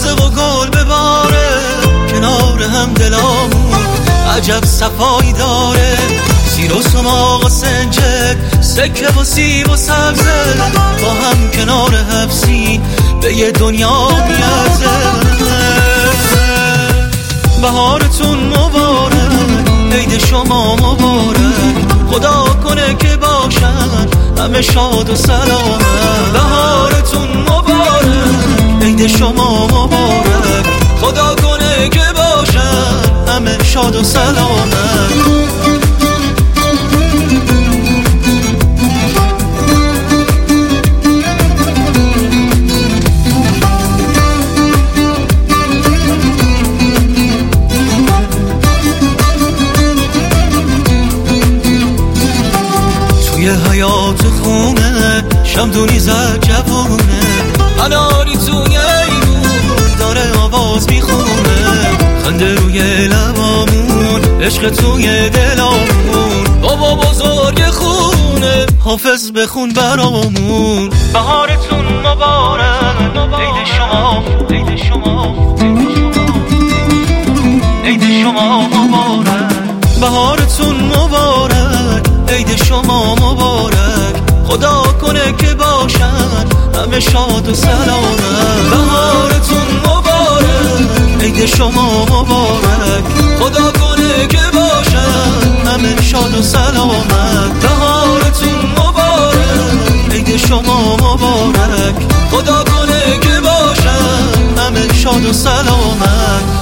تازه و گل بباره، کنار هم دلامون عجب صفایی داره. سیر و سماق و سنجق، سکه و سیب و سبزه، با هم کنار حبسی به یه دنیا میارزه. بهارتون مبارک، عید شما مبارک، خدا کنه که باشن همه شاد و سلامت. بهارتون مبارک، عید شما مبارک، خدا کنه که باشن همه شاد و سلامت. توی حیات خونه شمدونی زد جوونه، اناری توی ایمون داره آواز میخونه. خنده روی لبامون، عشق توی دلامون، بابا بزرگ خونه حافظ بخون برامون. بهارتون مبارک، عید شما، عید شما، عید شما مبارک. بهارتون مبارک، عید شما مبارک، خدا کنه که باشن همه شاد و سلامت. بهارتون مبارک، عید شما مبارک، خدا کنه که باشن همه شاد و سلامت. بهارتون مبارک، عید شما مبارک، خدا کنه که باشن همه شاد و سلامت.